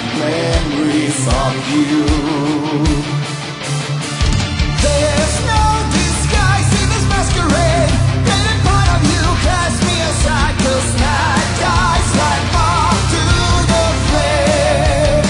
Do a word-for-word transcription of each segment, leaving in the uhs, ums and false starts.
memories of you. There's no disguise in this masquerade. Any part of you cast me aside, 'cause night dies like moth to the flame.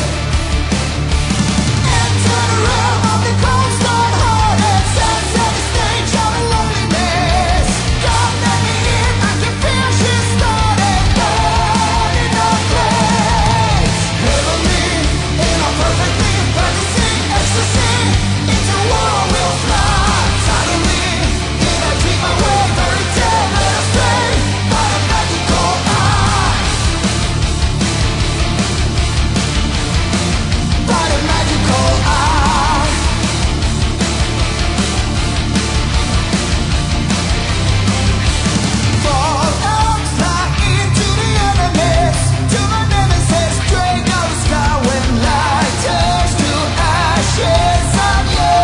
Enter the realm of the cold stone hearted, sunset the stage of loneliness. Come let me in, I can feel she started burning the place. Heavenly, in a perfectly fantasy ecstasy, into war we'll fly. Suddenly, in a dream away, fairy tale led astray by a magical eye. By a magical eye. Fall out, fly into the elements, to my nemesis, drink of the sky when light turns to ashes on you.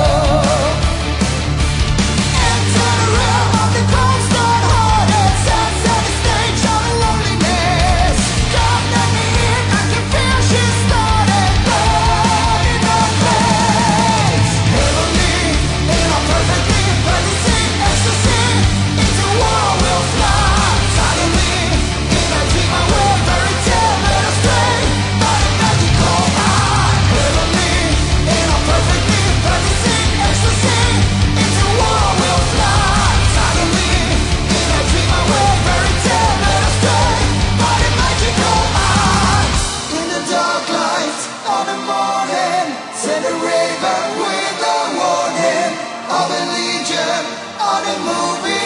Enter the realm of the cold stone hearted, sunset the stage of loneliness. Come let me in, I can feel she started burning the place. Heavenly, in a perfectly fantasy ecstasy, into war we'll fly. Suddenly, in a dream away, fairy tale led astray by a magical eye. Heavenly, in a perfectly fantasy ecstasy, into war we'll fly. Suddenly, in a dream away, fairy tale led astray by a magical eye. In the dark light of the morning, send a raven with a warning of a legion on a movie.